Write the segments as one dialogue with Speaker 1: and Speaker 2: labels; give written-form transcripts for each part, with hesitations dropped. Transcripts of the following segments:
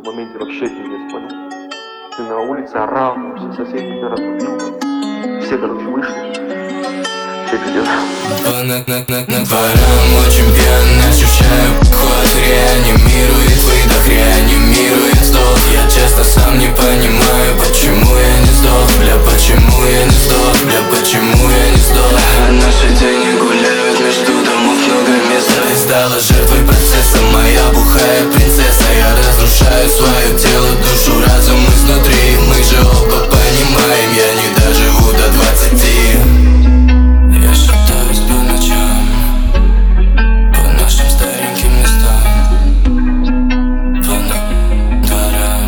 Speaker 1: в моменте вообще пиздец, понял? Ты на улице орал, все соседи тебя разбудил, все, короче, вышли. Все пиздец.
Speaker 2: Над двором очень пьян, ощущаю ход, реанимирует выдох, реанимирует вздох. Я честно сам не понимаю, почему я не сдох, бля, почему я не сдох, бля, почему я не сдох. А наши тени гуляют между домов, много места. И стала жертвой процесса моя бухая принцесса. Я разрушаю свое тело, душу, разум изнутри. Мы же оба понимаем, я не доживу до 20. Я шатаюсь по ночам, по нашим стареньким местам, по дворам,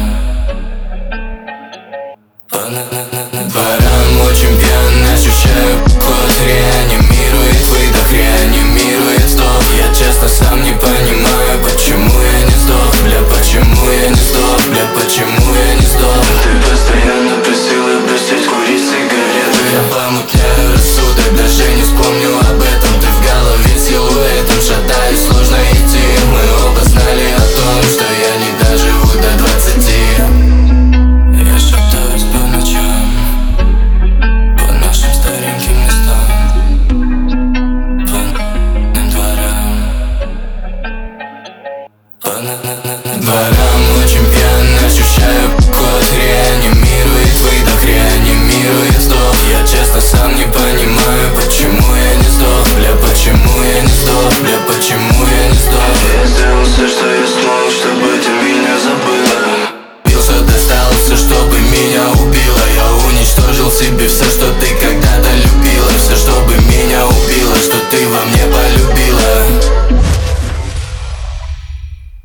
Speaker 2: дворам очень пьян, ощущаю ход, реанимирует выдох, реанимирует вздох. Я честно сам не понимаю, почему я не сдох, бля, почему я не сдох, бля, почему я не сдох. Ты постоянно просила бросить курить сигарету. Я помутняю рассудок, даже не вспомню об этом. Ты в голове силуэтом, шатаюсь, сложно идти. Мы оба знали о том, что я не доживу до 20. Я шатаюсь по ночам, по нашим стареньким местам, по дворам, дворам очень пьян, ощущаю ход, реанимирует выдох, реанимирует